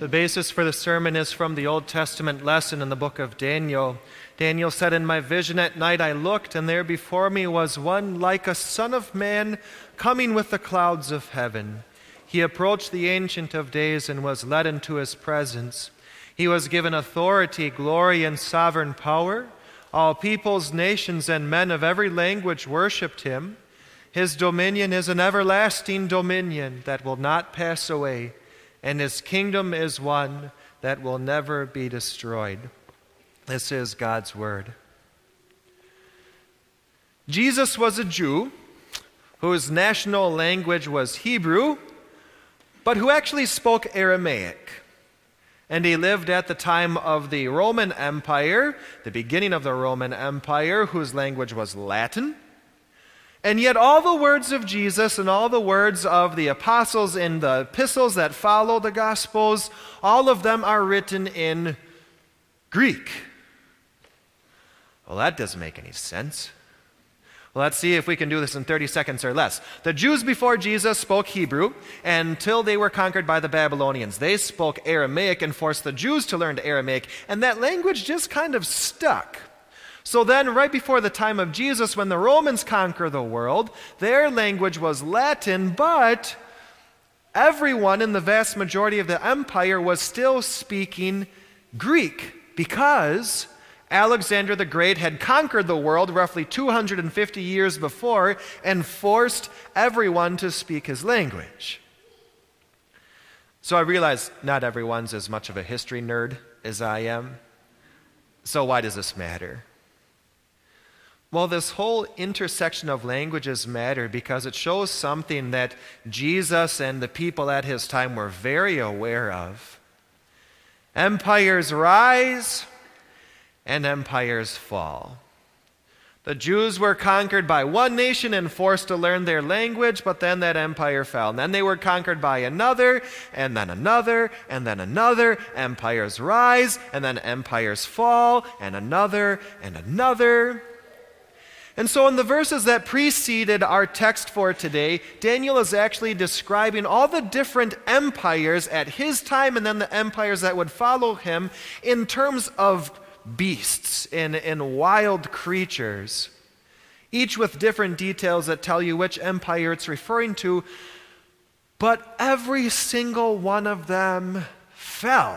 The basis for the sermon is from the Old Testament lesson in the book of Daniel. Daniel said, "In my vision at night I looked, and there before me was one like a son of man coming with the clouds of heaven. He approached the Ancient of Days and was led into his presence. He was given authority, glory, and sovereign power. All peoples, nations, and men of every language worshipped him. His dominion is an everlasting dominion that will not pass away, and his kingdom is one that will never be destroyed." This is God's word. Jesus was a Jew whose national language was Hebrew, but who actually spoke Aramaic. And he lived at the time of the Roman Empire, the beginning of the Roman Empire, whose language was Latin. And yet all the words of Jesus and all the words of the apostles in the epistles that follow the Gospels, all of them are written in Greek. Well, that doesn't make any sense. Well, let's see if we can do this in 30 seconds or less. The Jews before Jesus spoke Hebrew until they were conquered by the Babylonians. They spoke Aramaic and forced the Jews to learn Aramaic, and that language just kind of stuck. So then, right before the time of Jesus, when the Romans conquer the world, their language was Latin, but everyone in the vast majority of the empire was still speaking Greek because Alexander the Great had conquered the world roughly 250 years before and forced everyone to speak his language. So I realize not everyone's as much of a history nerd as I am. So why does this matter? Well, this whole intersection of languages matter because it shows something that Jesus and the people at his time were very aware of. Empires rise and empires fall. The Jews were conquered by one nation and forced to learn their language, but then that empire fell. And then they were conquered by another, and then another, and then another. Empires rise, and then empires fall, and another, and another. And so in the verses that preceded our text for today, Daniel is actually describing all the different empires at his time and then the empires that would follow him in terms of beasts and wild creatures, each with different details that tell you which empire it's referring to, but every single one of them fell.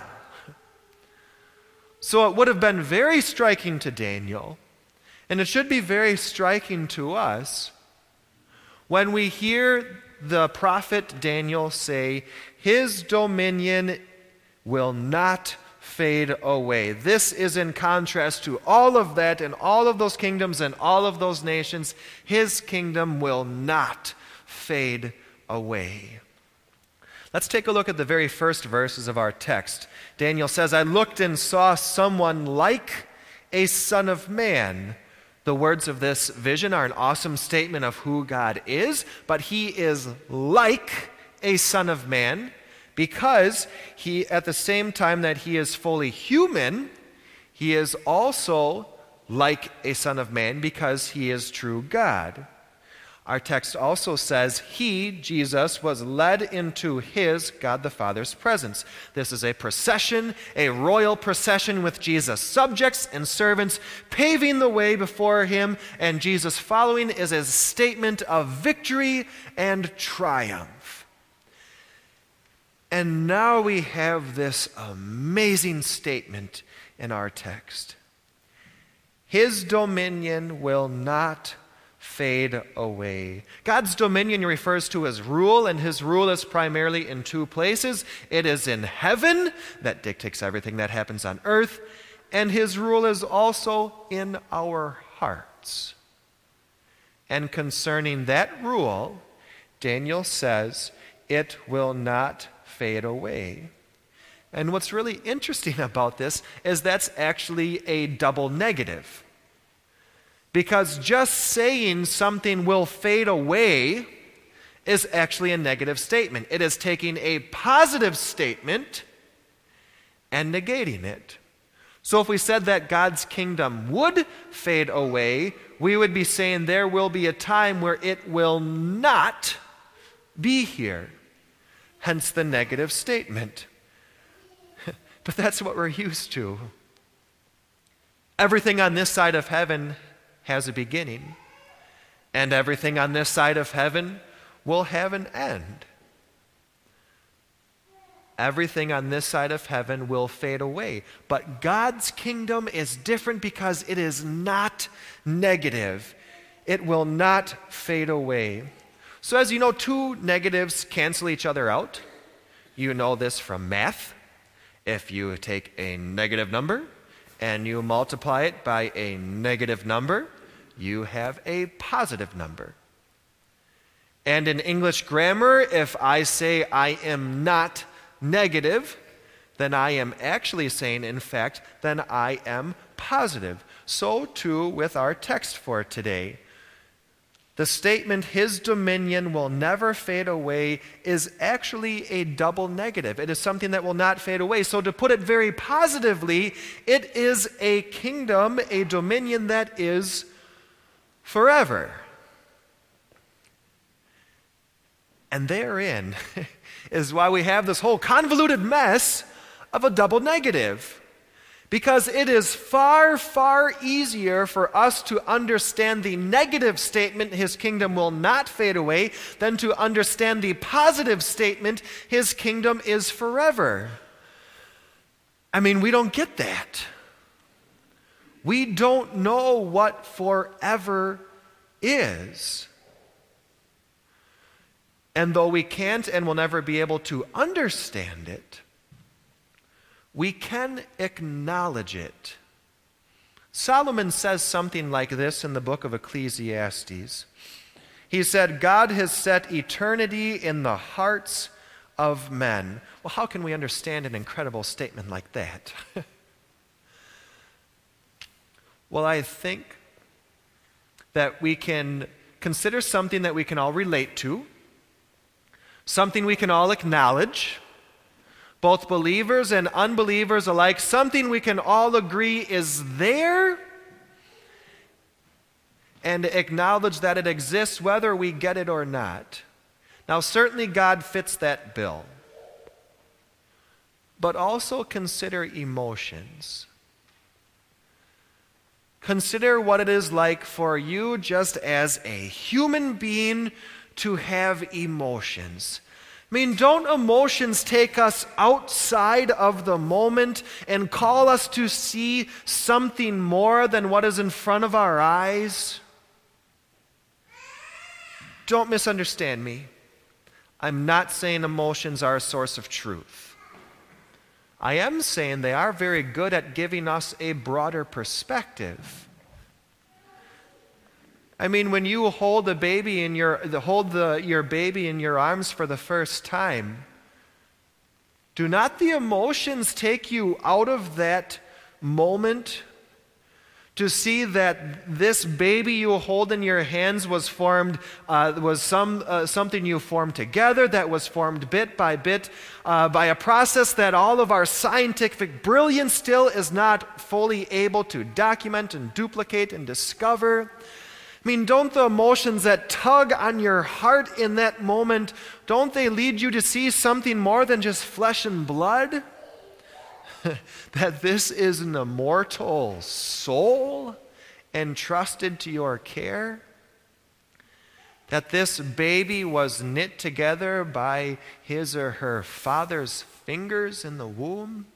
So it would have been very striking to Daniel, and it should be very striking to us when we hear the prophet Daniel say, "His dominion will not fade away." This is in contrast to all of that and all of those kingdoms and all of those nations. His kingdom will not fade away. Let's take a look at the very first verses of our text. Daniel says, "I looked and saw someone like a son of man." The words of this vision are an awesome statement of who God is, but he is like a son of man because he, at the same time that he is fully human, he is also like a son of man because he is true God. Our text also says he, Jesus, was led into his, God the Father's presence. This is a procession, a royal procession with Jesus' subjects and servants paving the way before him, and Jesus following is a statement of victory and triumph. And now we have this amazing statement in our text. His dominion will not fade away. God's dominion refers to his rule, and his rule is primarily in two places. It is in heaven, that dictates everything that happens on earth, and his rule is also in our hearts. And concerning that rule, Daniel says, it will not fade away. And what's really interesting about this is that's actually a double negative. Because just saying something will fade away is actually a negative statement. It is taking a positive statement and negating it. So if we said that God's kingdom would fade away, we would be saying there will be a time where it will not be here. Hence the negative statement. But that's what we're used to. Everything on this side of heaven has a beginning, and everything on this side of heaven will have an end. Everything on this side of heaven will fade away. But God's kingdom is different because it is not negative. It will not fade away. So as you know, two negatives cancel each other out. You know this from math. If you take a negative number and you multiply it by a negative number, you have a positive number. And in English grammar, if I say I am not negative, then I am actually saying, in fact, then I am positive. So too with our text for today. The statement, his dominion will never fade away, is actually a double negative. It is something that will not fade away. So to put it very positively, it is a kingdom, a dominion that is forever. And therein is why we have this whole convoluted mess of a double negative. Because it is far, far easier for us to understand the negative statement, his kingdom will not fade away, than to understand the positive statement, his kingdom is forever. I mean, we don't get that. We don't know what forever is. And though we can't and will never be able to understand it, we can acknowledge it. Solomon says something like this in the book of Ecclesiastes. He said, God has set eternity in the hearts of men. Well, how can we understand an incredible statement like that? Well, I think that we can consider something that we can all relate to, something we can all acknowledge, both believers and unbelievers alike, something we can all agree is there, and acknowledge that it exists whether we get it or not. Now, certainly God fits that bill. But also consider emotions. Consider what it is like for you just as a human being to have emotions. I mean, don't emotions take us outside of the moment and call us to see something more than what is in front of our eyes? Don't misunderstand me. I'm not saying emotions are a source of truth. I am saying they are very good at giving us a broader perspective. I mean, when you hold your baby in your arms for the first time, do not the emotions take you out of that moment to see that this baby you hold in your hands was something you formed together, that was formed bit by bit by a process that all of our scientific brilliance still is not fully able to document and duplicate and discover? I mean, don't the emotions that tug on your heart in that moment, don't they lead you to see something more than just flesh and blood? That this is an immortal soul entrusted to your care? That this baby was knit together by his or her father's fingers in the womb?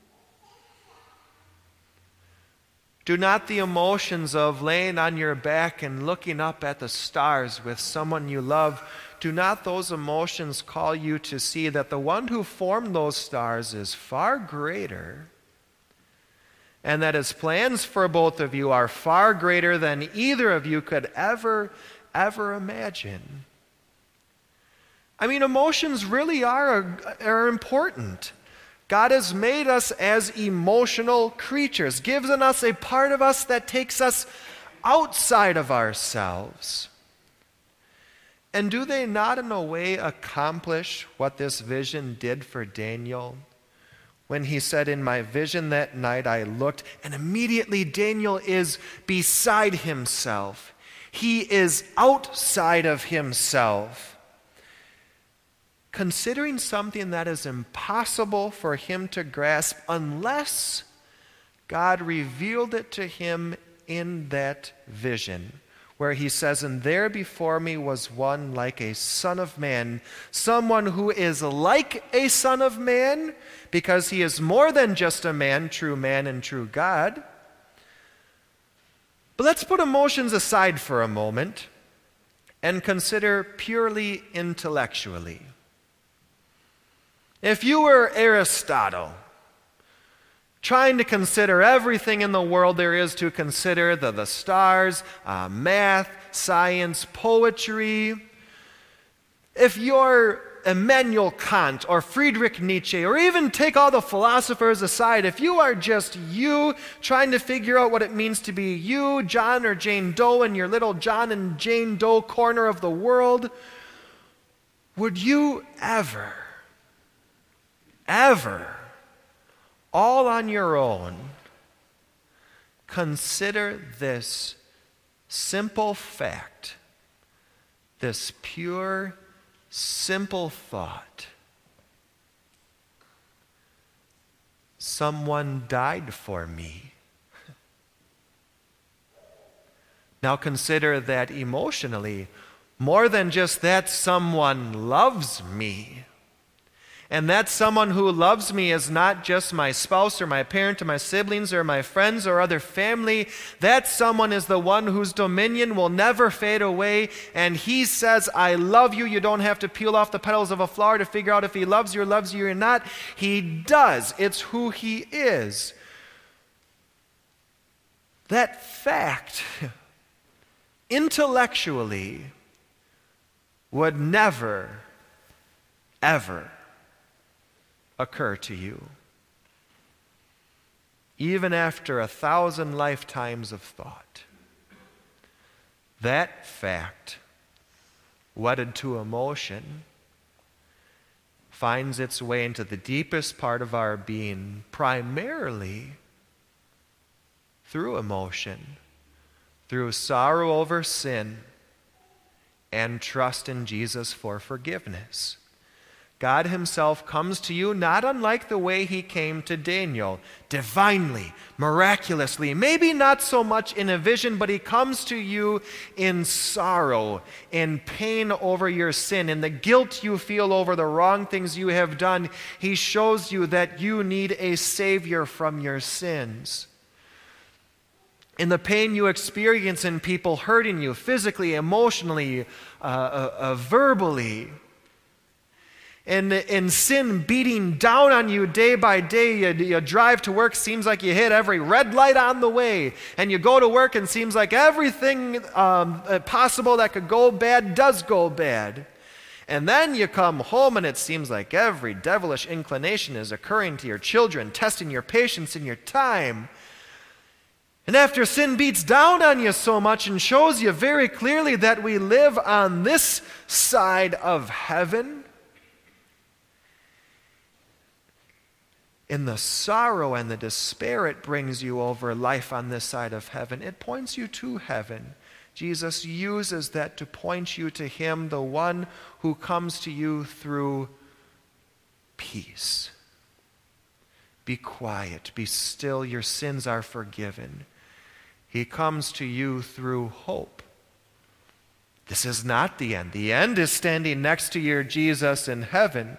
Do not the emotions of laying on your back and looking up at the stars with someone you love, do not those emotions call you to see that the one who formed those stars is far greater, and that his plans for both of you are far greater than either of you could ever imagine? I mean, emotions really are important. God has made us as emotional creatures, given us a part of us that takes us outside of ourselves. And do they not in a way accomplish what this vision did for Daniel? When he said, in my vision that night I looked, and immediately Daniel is beside himself. He is outside of himself. considering something that is impossible for him to grasp unless God revealed it to him in that vision, where he says, "And there before me was one like a son of man," someone who is like a son of man, because he is more than just a man and true God. But let's put emotions aside for a moment and consider purely intellectually. If you were Aristotle, trying to consider everything in the world there is to consider, the stars, math, science, poetry, if you're Immanuel Kant or Friedrich Nietzsche, or even take all the philosophers aside, if you are just you trying to figure out what it means to be you, John or Jane Doe, in your little John and Jane Doe corner of the world, would you ever, all on your own, consider this simple fact, this pure, simple thought? Someone died for me. Now consider that emotionally. More than just that, someone loves me. And that someone who loves me is not just my spouse or my parent or my siblings or my friends or other family. That someone is the one whose dominion will never fade away. And he says, "I love you." You don't have to peel off the petals of a flower to figure out if he loves you or not. He does. It's who he is. That fact, intellectually, would never, ever occur to you, even after 1,000 lifetimes of thought. That fact, wedded to emotion, finds its way into the deepest part of our being, primarily through emotion, through sorrow over sin, and trust in Jesus for forgiveness. God himself comes to you not unlike the way he came to Daniel, divinely, miraculously, maybe not so much in a vision, but he comes to you in sorrow, in pain over your sin, in the guilt you feel over the wrong things you have done. He shows you that you need a Savior from your sins. In the pain you experience in people hurting you physically, emotionally, verbally, in sin beating down on you day by day, you drive to work, seems like you hit every red light on the way, and you go to work and seems like everything possible that could go bad does go bad. And then you come home and it seems like every devilish inclination is occurring to your children, testing your patience and your time. And after sin beats down on you so much and shows you very clearly that we live on this side of heaven, in the sorrow and the despair it brings you over life on this side of heaven, it points you to heaven. Jesus uses that to point you to him, the one who comes to you through peace. Be quiet, be still, your sins are forgiven. He comes to you through hope. This is not the end. The end is standing next to your Jesus in heaven.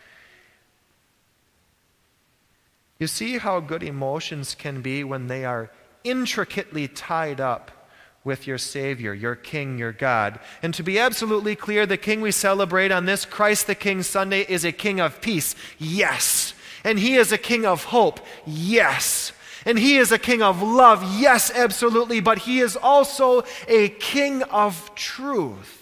You see how good emotions can be when they are intricately tied up with your Savior, your King, your God. And to be absolutely clear, the King we celebrate on this Christ the King Sunday is a King of peace, yes. And he is a King of hope, yes. And he is a King of love, yes, absolutely. But he is also a King of truth.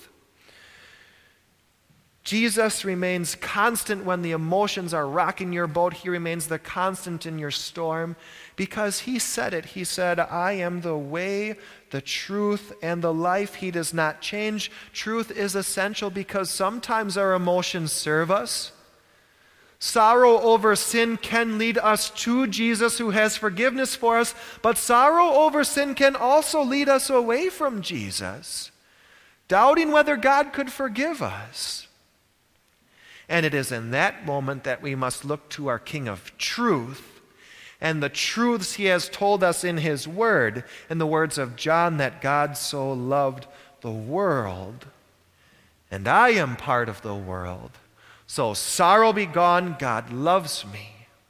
Jesus remains constant when the emotions are rocking your boat. He remains the constant in your storm because he said it. He said, "I am the way, the truth, and the life." He does not change. Truth is essential because sometimes our emotions serve us. Sorrow over sin can lead us to Jesus who has forgiveness for us, but sorrow over sin can also lead us away from Jesus, doubting whether God could forgive us. And it is in that moment that we must look to our King of truth and the truths he has told us in his word, in the words of John, that God so loved the world, and I am part of the world. So sorrow be gone, God loves me.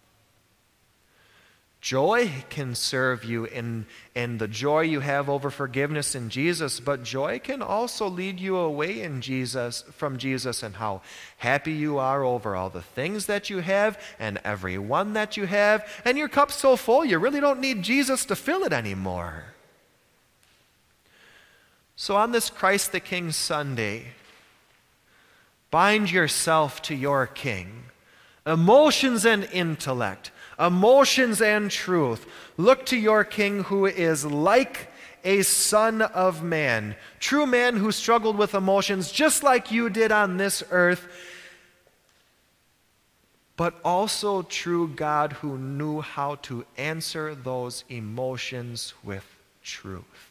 Joy can serve you in the joy you have over forgiveness in Jesus, but joy can also lead you away from Jesus and how happy you are over all the things that you have and every one that you have, and your cup's so full you really don't need Jesus to fill it anymore. So on this Christ the King Sunday, bind yourself to your King, emotions and intellect, emotions and truth. Look to your King who is like a son of man, true man who struggled with emotions just like you did on this earth, but also true God who knew how to answer those emotions with truth.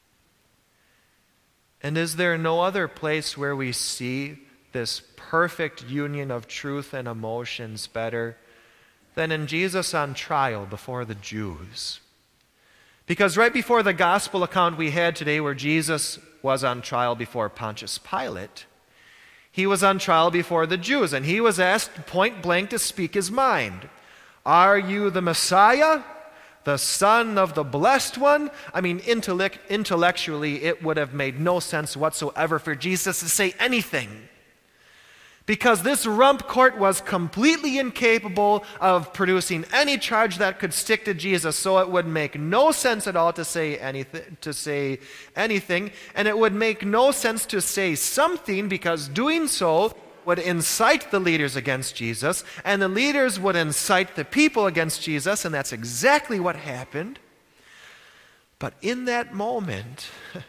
And is there no other place where we see this perfect union of truth and emotions better than in Jesus on trial before the Jews? Because right before the gospel account we had today, where Jesus was on trial before Pontius Pilate, he was on trial before the Jews, and he was asked point blank to speak his mind. Are you the Messiah, the Son of the Blessed One? I mean, intellectually, it would have made no sense whatsoever for Jesus to say anything, because this rump court was completely incapable of producing any charge that could stick to Jesus. So it would make no sense at all to say anything, and it would make no sense to say something, because doing so would incite the leaders against Jesus, and the leaders would incite the people against Jesus, and that's exactly what happened. But in that moment,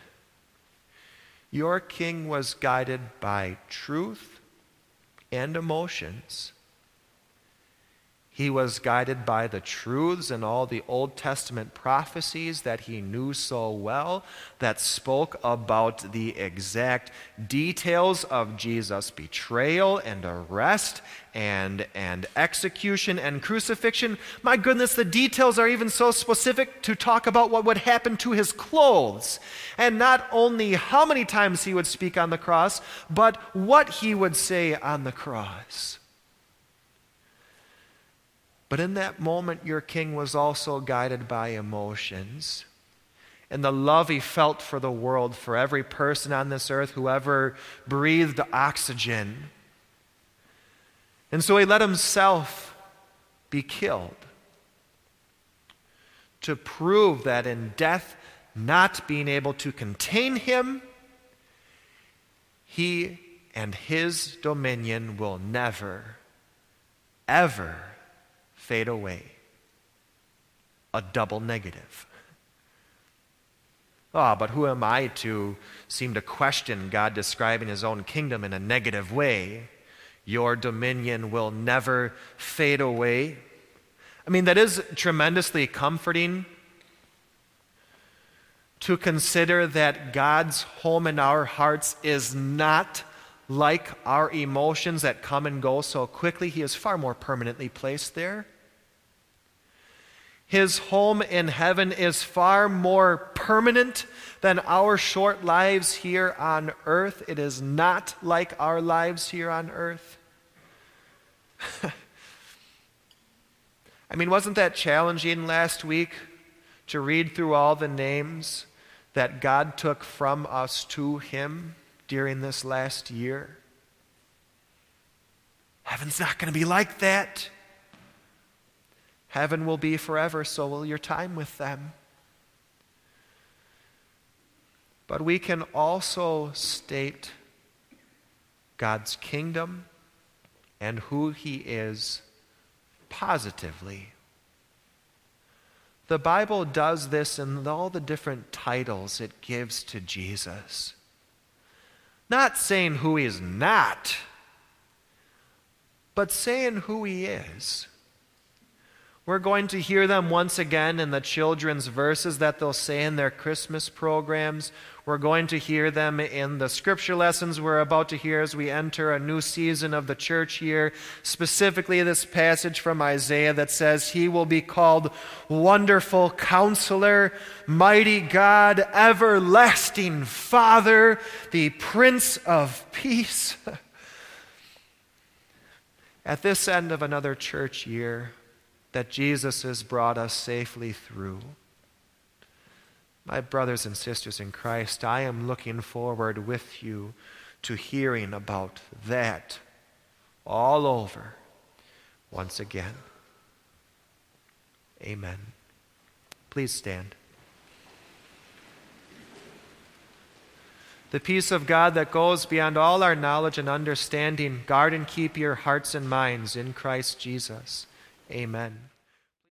your King was guided by truth and emotions. He was guided by the truths and all the Old Testament prophecies that he knew so well, that spoke about the exact details of Jesus' betrayal and arrest and execution and crucifixion. My goodness, the details are even so specific to talk about what would happen to his clothes. And not only how many times he would speak on the cross, but what he would say on the cross. But in that moment, your King was also guided by emotions and the love he felt for the world, for every person on this earth who ever breathed oxygen. And so he let himself be killed to prove that in death not being able to contain him, he and his dominion will never, ever fade away. A double negative. But who am I to seem to question God describing his own kingdom in a negative way? Your dominion will never fade away. I mean, that is tremendously comforting to consider that God's home in our hearts is not like our emotions that come and go so quickly. He is far more permanently placed there. His home in heaven is far more permanent than our short lives here on earth. It is not like our lives here on earth. I mean, wasn't that challenging last week to read through all the names that God took from us to him during this last year? Heaven's not going to be like that. Heaven will be forever, so will your time with them. But we can also state God's kingdom and who he is positively. The Bible does this in all the different titles it gives to Jesus. Not saying who he is not, but saying who he is. We're going to hear them once again in the children's verses that they'll say in their Christmas programs. We're going to hear them in the scripture lessons we're about to hear as we enter a new season of the church year. Specifically, this passage from Isaiah that says, He will be called Wonderful Counselor, Mighty God, Everlasting Father, the Prince of Peace. At this end of another church year, that Jesus has brought us safely through. My brothers and sisters in Christ, I am looking forward with you to hearing about that all over once again. Amen. Please stand. The peace of God that goes beyond all our knowledge and understanding, guard and keep your hearts and minds in Christ Jesus. Amen.